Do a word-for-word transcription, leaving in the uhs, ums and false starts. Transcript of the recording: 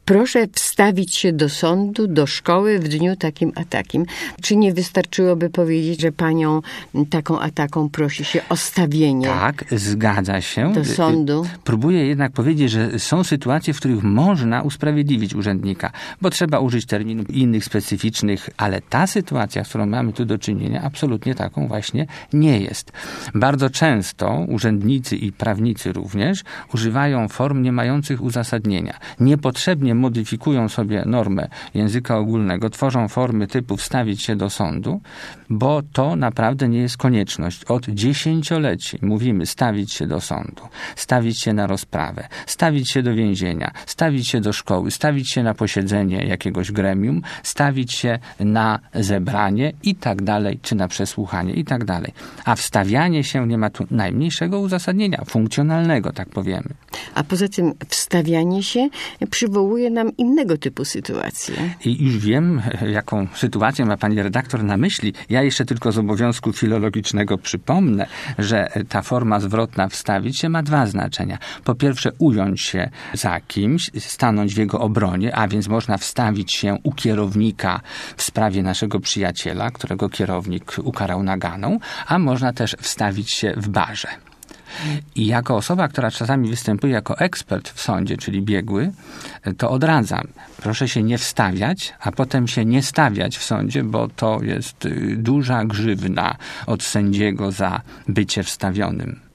proszę wstawić się do sądu, do szkoły w dniu takim a takim. Czy nie wystarczyłoby powiedzieć, że panią taką a taką prosi się o stawienie? Tak, zgadza się. Do sądu. Próbuję jednak powiedzieć, że są sytuacje, w których można usprawiedliwić urzędnika, bo trzeba użyć terminów innych, specyficznych, ale ta sytuacja, z którą mamy tu do czynienia, absolutnie taką właśnie nie jest. Bardzo często urzędnicy i prawnicy również używają form nie mających uzasadnienia. Niepotrzebnie modyfikują sobie normę języka ogólnego, tworzą formy typu wstawić się do sądu, bo to naprawdę nie jest konieczność. Od dziesięcioleci mówimy stawić się do sądu, stawić się na rozprawę, stawić się do więzienia, stawić się do szkoły, stawić się na posiedzenie jakiegoś gremium, stawić się na zebranie i tak dalej, czy na przesłuchanie i tak dalej. A wstawianie się nie ma tu najmniejszego uzasadnienia, funkcjonalnego, tak powiemy. A poza tym wstawianie się przywołuje nam innego typu sytuacje. I już wiem, jaką sytuację ma pani redaktor na myśli. Ja jeszcze tylko z obowiązku filologicznego przypomnę, że ta forma zwrotna wstawić się ma dwa znaczenia. Po pierwsze ująć się za kimś, stanąć w jego obronie, a więc można wstawić się u kierownika w sprawie naszego przyjaciela, którego kierownik ukarał naganą, a można też wstawić się w barze. I jako osoba, która czasami występuje jako ekspert w sądzie, czyli biegły, to odradzam. Proszę się nie wstawiać, a potem się nie stawiać w sądzie, bo to jest duża grzywna od sędziego za bycie wstawionym.